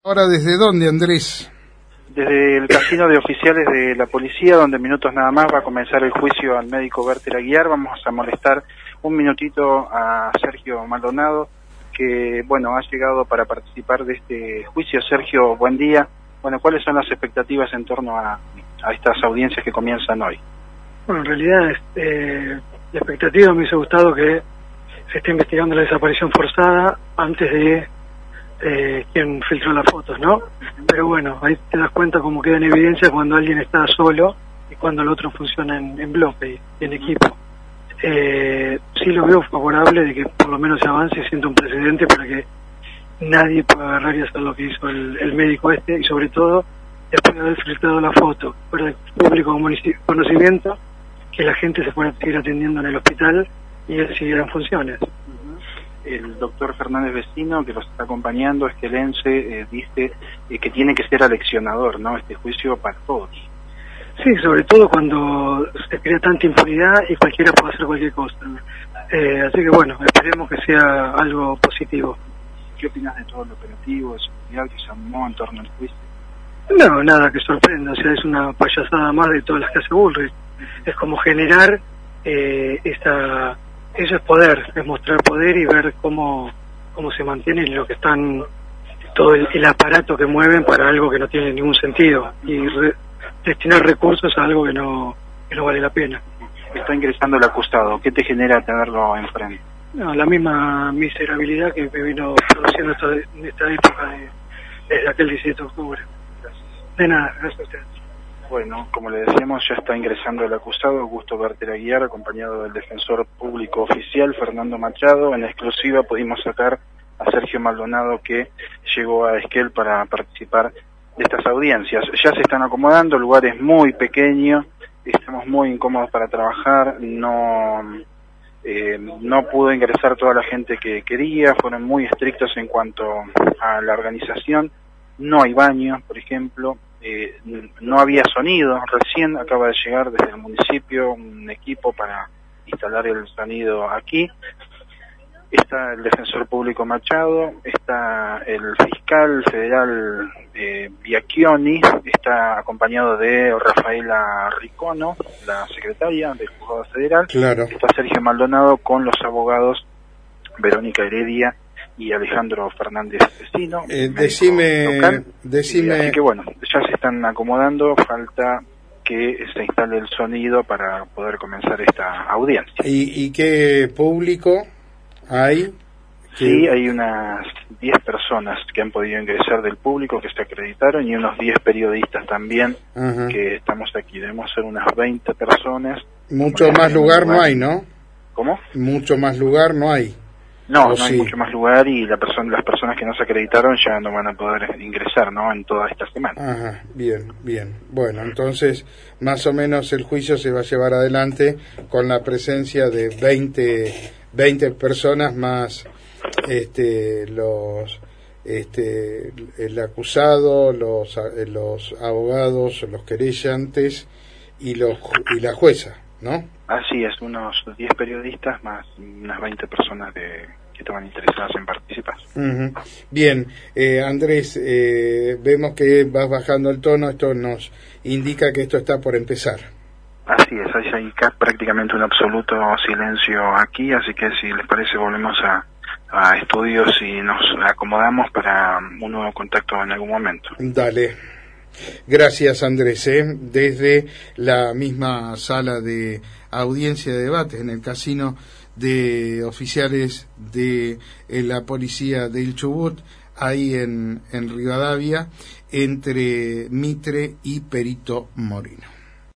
Ahora, ¿desde dónde, Andrés? Desde el casino de oficiales de la policía, donde minutos nada más va a comenzar el juicio al médico Berter Aguiar. Vamos a molestar un minutito a Sergio Maldonado, que, bueno, ha llegado para participar de este juicio. Sergio, buen día. Bueno, ¿cuáles son las expectativas en torno a estas audiencias que comienzan hoy? Bueno, en realidad, la expectativa me hubiese gustado que se esté investigando la desaparición forzada antes de quien filtró las fotos, ¿no? Pero bueno, ahí te das cuenta cómo queda en evidencia cuando alguien está solo y cuando el otro funciona en bloque y en equipo. Sí lo veo favorable de que por lo menos se avance y sienta un precedente para que nadie pueda agarrar y hacer lo que hizo el médico y sobre todo después de haber filtrado la foto para el público conocimiento, que la gente se pueda seguir atendiendo en el hospital y él siguiera en funciones. El doctor Fernández Vecino, que los está acompañando, esquelense, dice que tiene que ser aleccionador, ¿no? Este juicio para todos. Sí, sobre todo cuando se crea tanta impunidad y cualquiera puede hacer cualquier cosa. Así que bueno, esperemos que sea algo positivo. ¿Qué opinas de todo el operativo de seguridad que se armó en torno al juicio? No, nada que sorprenda, o sea, es una payasada más de todas las que hace Bullrich. Es como generar eso es poder, es mostrar poder y ver cómo se mantiene lo que están, todo el aparato que mueven para algo que no tiene ningún sentido y destinar recursos a algo que no vale la pena. Está ingresando el acusado, ¿qué te genera tenerlo enfrente? No, la misma miserabilidad que me vino produciendo en esta época desde aquel 17 de octubre. De nada, gracias a ustedes. Bueno, como le decíamos, ya está ingresando el acusado, Augusto Berter Aguiar, acompañado del defensor público oficial, Fernando Machado. En exclusiva pudimos sacar a Sergio Maldonado, que llegó a Esquel para participar de estas audiencias. Ya se están acomodando, el lugar es muy pequeño, estamos muy incómodos para trabajar, no pudo ingresar toda la gente que quería, fueron muy estrictos en cuanto a la organización, no hay baño, por ejemplo. No había sonido, recién acaba de llegar desde el municipio un equipo para instalar el sonido aquí. Está el defensor público Machado, está el fiscal federal Biacchioni, está acompañado de Rafaela Ricono, la secretaria del juzgado federal. Claro. Está Sergio Maldonado con los abogados Verónica Heredia y Alejandro Fernández Vecino. Decime. Así que bueno, ya se están acomodando, falta que se instale el sonido para poder comenzar esta audiencia. ¿Y qué público hay? Sí, hay unas 10 personas que han podido ingresar del público, que se acreditaron, y unos 10 periodistas también. Ajá. Que estamos aquí. Debemos ser unas 20 personas. Mucho más lugar no hay, ¿no? ¿Cómo? Mucho más lugar no hay. No hay mucho más lugar, y las personas que no se acreditaron ya no van a poder ingresar, ¿no? En toda esta semana. Ajá, bien. Bueno, entonces, más o menos el juicio se va a llevar adelante con la presencia de 20 personas más el acusado, los abogados, los querellantes y la jueza, ¿no? Así es, unos 10 periodistas más unas 20 personas que estaban interesadas en participar. Uh-huh. Bien, Andrés, vemos que vas bajando el tono, esto nos indica que esto está por empezar. Así es, hay prácticamente un absoluto silencio aquí, así que si les parece volvemos a estudios y nos acomodamos para un nuevo contacto en algún momento. Dale. Gracias, Andrés. Desde la misma sala de audiencia de debates en el casino de oficiales de la policía del Chubut, ahí en Rivadavia, entre Mitre y Perito Moreno.